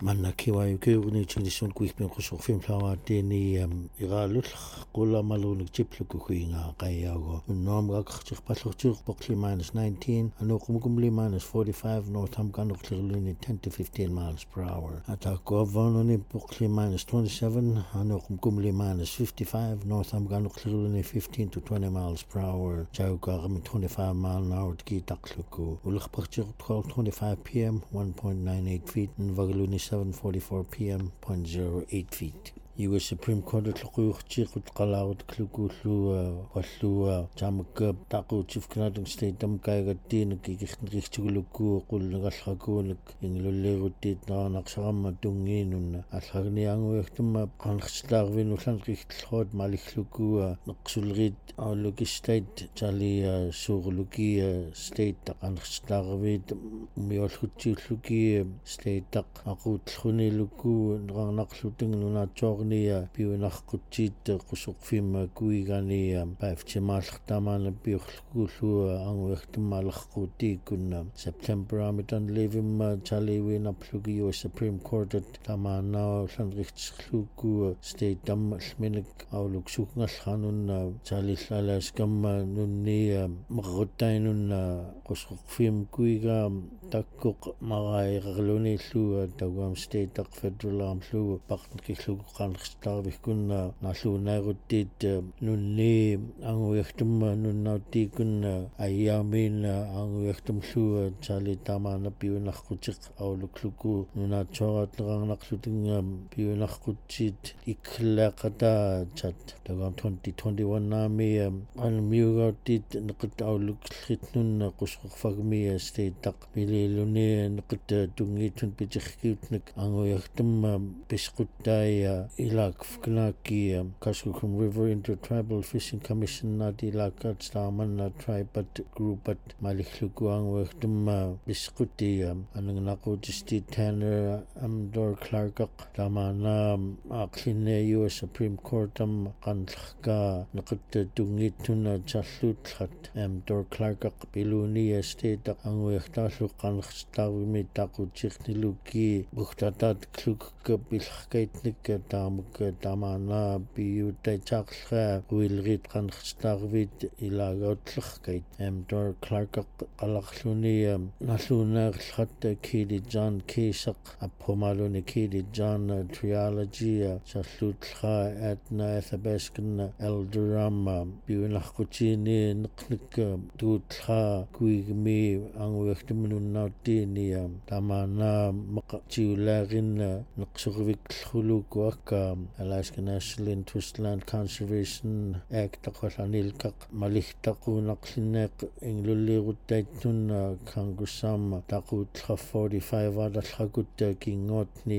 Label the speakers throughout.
Speaker 1: manna kiwayu kiurni tradition kuikpin kusurfim plawatini iralul qula malunik chipluku huinga qayago unnom gakchir patlurchir boqli -19 anuqumkumli -45 northam kanuqlirluni 10 to 15 miles per hour atakovononi boqli -27 anuqumkumli -55 northam kanuqlirluni 15 to 20 miles per hour jauqarmi 25 mile an hour taqluku ulqparchir 12:25 p.m. 1.98 feet and Vagaluni 7:44 p.m. 0.08 feet. U.S. Supreme Court tluquyurchiqut qalaagut klukulu wallu tamakka taqut Canadian state tamkaigattiinik ikirtigulukku qullagallrakuunik inglulleeruttiit naranaqsaramma tungiinunna allagnianguertumma qanqstaarvinullan qigtlroot maliglukku neqsulriit auluki state tali suurluki state taqanqstaarviit miollutsiulluki state taq aquutlrunilukku neranaqlutingunaatsoor piunarquttiit qusuqfimma kuigani paiftimaallertamaana piurlukullu anguertumaalerquutiikkunna September amitan levimma taliwinaplugi US Supreme Court tamaanao llanriqtisluku state tammalminik auluksukngallanunna talillalaaskamma nunni merruttainunna qusuqfim kuiga takkuq marairerlunillu tawam state taq federal amlu paqnikilluku qanqstarvikkunna nalluunaeruttiit nunni anguertumma nunnautiikkunna ayyaamiin anguertumllu tali tamaana piunarqutiq aulukluku nunaatsooraatleraarnaqlutinga piunarquttiit ikleaqata chat tawam 2021 naami anmiugauttiit neqit auluklritnunna qusuqfagmi state taq pililuni neqit tungiitun pitirkiutnik anguertumma pisquttai ilakfknaaki Kasukum River Intertribal Fishing Commission natilakat stamanna tribat groupat malikluku anguertumma pisqutti anangnaqutisti Tanner Amdor Clarkaq tamana aqlinne US Supreme Court qantlqa neqit tungiittuna tallutlat Amdor Clarkaq piluni state anguertaallu qanqstarvimi taqutiqniluki buhtatat kluk pilhkaitnik taamuk tamaana piutaitaaqlra uilrit qanqstarvit ilagautlerkait Amdor Clarkaq qalarluni nalluunaerlrat Katie John Kesaq appomaluni Katie John Triology salluutlra atna Athabaskan Elderam piunarqutiini neqnik tuutlra kuigmi anguertumununnauttiini tamaana maqatiulaarin neqsurvikllulukuakka Alaska National Interest Land Conservation Act taqallanilkaq malihtaquunaqlinneq inglulliruttaitnunna Congressam taquutlra 45 adallrakutta kingootni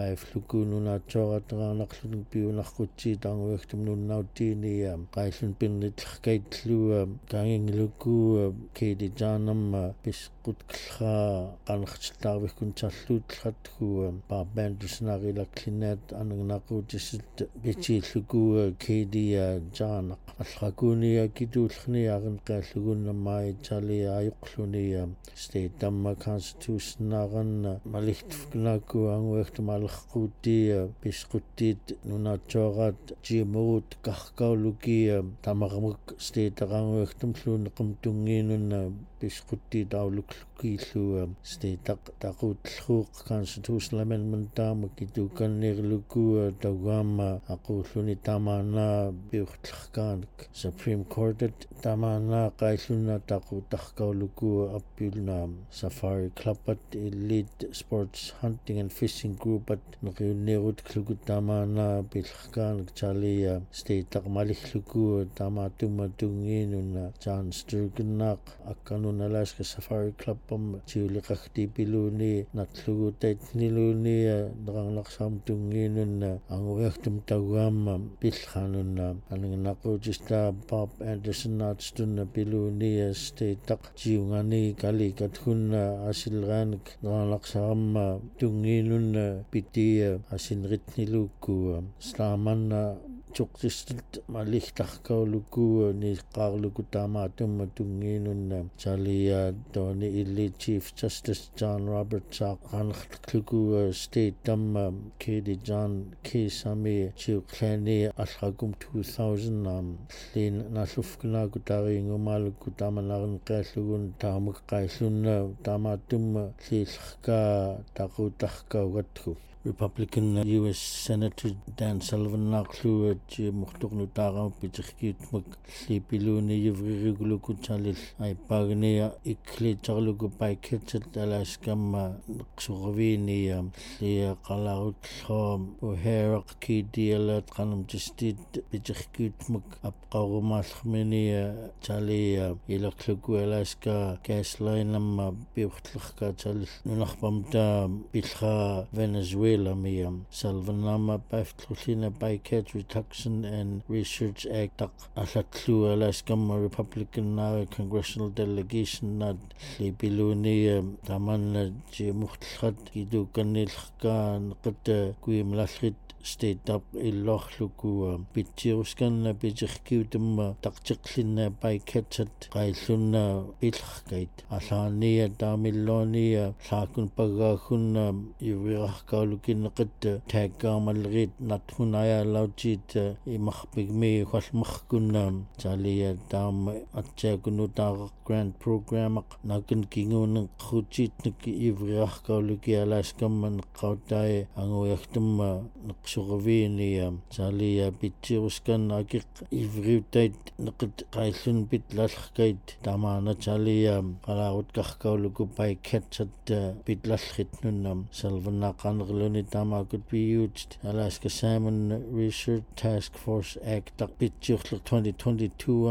Speaker 1: paiflukununaatsooraaterarnaqlun piunarquttiit anguertumununnauttiini qaillun pinnitlerkaitlu kaangingluku Katie Johnam pisqutklra qanqertarvikkun talluutlatgu Barbandusinarilaklinaat anangnaquutisit pichiilluku Katie John allrakuni kituullni arinqaallugunnamai tali ajuqluni state tamma constitutionaran malihtfknaku anguertumalerquutti pisquttiit nunaatsoораat jiimurut qarkauluki tamarmuk state anguertumllu nequmtungiinunna pisquttiit auluklukiillu state taquutlruuq constitutional amendment taama kituukanniirluku tawama aquulluni tamaana piurtlerkaanik Supreme Court tamaana qaillunna taquutarkauluku appiulna Safari Club Elite Sports Hunting and Fishing Group neqiunniirutkluku tamaana pillerkaanik tali state taqmalilluku tamaatumma tungiinunna John Sturgeon akkanun Alaska Safari Club tiuliqartipiluni natluguttaitniluni neranaqsaam tungiinunna anguertum tawamma pillanunna anangnaqutista Bob Anderson naatstunna piluni state taq jiungani kalikathunna asilraanik neranaqsaramma tungiinunna piti asinritnilukku staamanna tuqtistat malilltarkauluku niiqqaarluku taamaatumma tungiinunna salia tooni illi Chief Justice John Roberts qanertluku state tamma Katie John Kisami chiuqlani allaqum 2000 lin nallufkunaaku tariingumaalukku taamanaarn qaallugun taamukqaillunna taamaatumma liillerka taquutarkaugatku Republican US Senator Dan Sullivan naqlu muxtuqnu taaqampitirkiutmak lipiluuni yuvririguluku talil aipaagnia iklitarluku paiketset alaskamma neqsuqaviini lia qalarutlo uheraq kidialat qanumtistit pitirkiutmak apqarumaallermini tali ilaqluku alaska gasline amma piurtlerka talil nunarpamta pilqa Venezuela Salvanama Paftlullina Bycatch Reduction and Research Act Alatlu Alaskama Republican Congressional Delegation Nad Libiluni Taman Jimuhtlat Gidu Kanilkan Qata Guimlashit state up illochluku pitjiruskan pitjirkiutum taqtiqlinna paikatset qaillunna ilqait allaania taamillonia saakun pagaahunna yuvirarkaulukinneqat taakkaamalleriit nathunaya lautit imarpigmi khalmarkunna talia taam atsaakunu taaq grant program nakin kinguun qutitnik yuvirarkauluki alaskamman qautai anguyartumma suqaviini salia pitjiruskan akiq ivriutait neqat qaillun pitlallerkait tamaana salia qalaarutkarkauluku paikatset pitlallritnunnam salvanaqanerluni tamaakut piut Alaska Salmon Research Task Force Act pitjirler 2022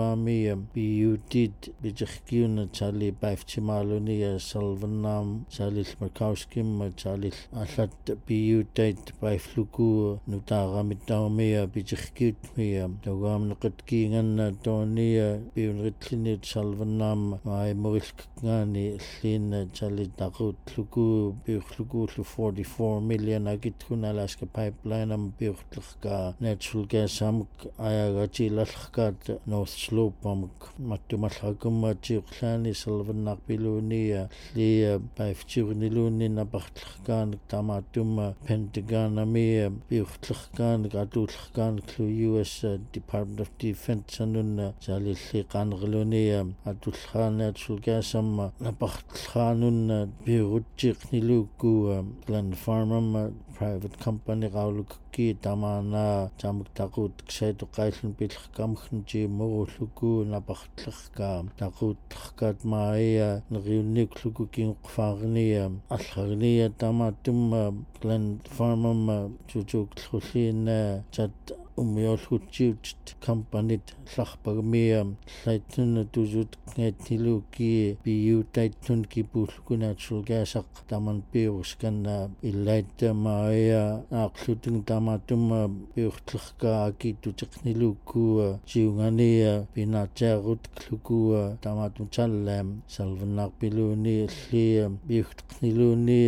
Speaker 1: piutit pitjirkiuna sali paiftimaluni salvanam salil Murkowskim salil allat piutait paifluku nutaaramittaumia pitjirkiutmia taugaamneqatkiinganna toonia piunritlinit salvannaam maimurillkakgaani llina talitaqutluku piurlukuullu 44 million akitkun Alaska pipeline am piurtlerka natural gas amuk ayagatillallerkaat North Slope amuk mattumalrakumma tiuqlaani salvannaarpiluunia lia paiftiurniluni napartlerkaanik tamaattumma Pentagon amia piurtlerkaan atuullerkaan US Department of Defense anunna salilli qanerlunia atulleraan natural gas amma napartlerkaanunna piuruttiiqniluukku Glen Farm private company qaulukki tamaana tamuktaqut ksaitu pillerkamgni morulluku napartlerka taqutlerkaat maaya neriunnikluku kinqfaarnia allarnia tamaattumma Glen Farm tutuuklulliina chat umiolhutiut companit llarpagmia llaitnuna tusut ngaitniluki piutaitnun kipullku natural gasaq taman piuruskanna illaita maaya aaqlutung tamaatuma piurtlerka akitutiqniluku siungania pinaatiarrutkluku tamatum tallam salvannaarpiluuni lli piurteqniluuni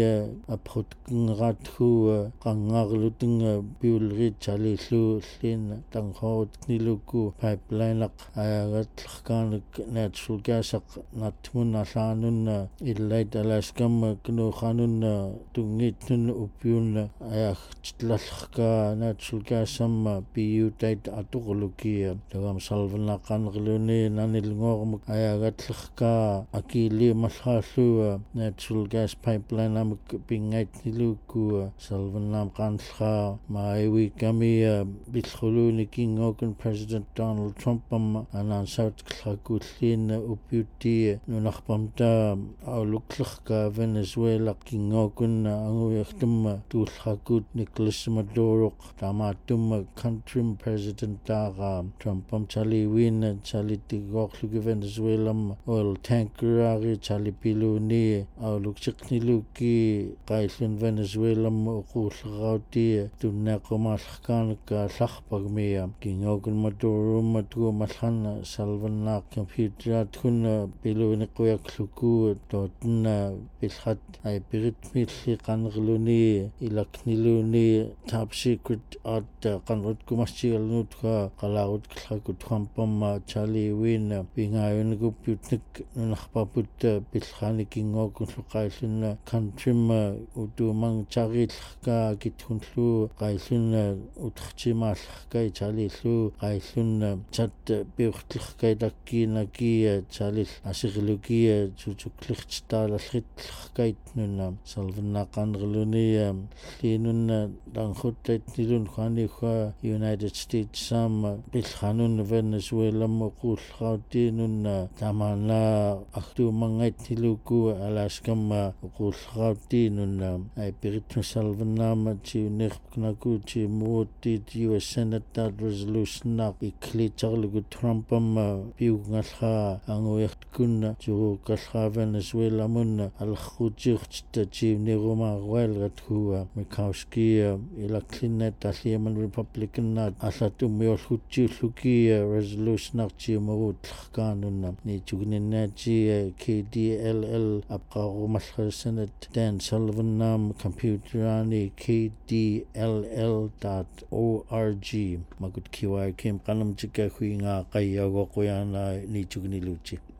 Speaker 1: aprutkengerathu qangaarlutunga piulrit salillu llin tanghorutkniluku pipeline ayagatlerkaanik natural gasaq natmun allaanunna illait Alaskam knuuqanunna tungitnun upiunna ayagtlallerka natural gasamma piutait atuqlukia tagam salvannaaqanerluni nanilngormuk ayagatlerka akiliimallraallu natural gas pipeline amuk pingaitniluku salvannaam qaanllra maaiwikamia bilkhuluni kingoken President Donald Trump anaansautkllakullin upiutti nunarpamta auluklerka Venezuela kingoken anguyartumma tuullrakut Nicolas Maduro tamaattumma country president taaqa Trumpam taliwin talitigorluki Venezuela oil tankerari talipiluni auluktiqniluki qaillun Venezuela uquullerauti tunnaaqumaallerkaanika nunarpagmia kingogun maturuma tuumalhana salvannaaq computerat kunna piluniquyakluku totna pilhat ay pirit milli qanerluni ilakniluni top secret at qanrut kumassigalnut ka qalarut klhakut hampamma Charlie Win pingayuniguppiutnik nunarpaput pilkhani kingogun qaillunna countryma utumang charillka kithunlu qaillunna utrchimaallka Charlie-llu qaillunna chat piurtllerka takkiinaki Charlie asirluki chuchuklirchitaalallritllerkait nunna salvannaaqanerluni linunna danghuttait nilun khaniuga United States pilkhanun Venezuela muqullrauti nunna tamana artumangait niluku Alaska uqullrauti nunna ay piritnu salvannaama chiunerpknaku chimuutti US Senate resolution iklicharlugu Trumpama piugngallra anguertkunna churukallra Venezuela munna allarrutiurchita chiunirumarualratku Mikowski ilaklinnet alliaman Republican allatummiorlutiulluki resolution chiumurutlerkaanunna nichugninnachi KDLL apqarumalra Senate Dan Sullivan computerani kdll.org makut kiwai kim qanamchika huinga qayagoquyana nichugniluchi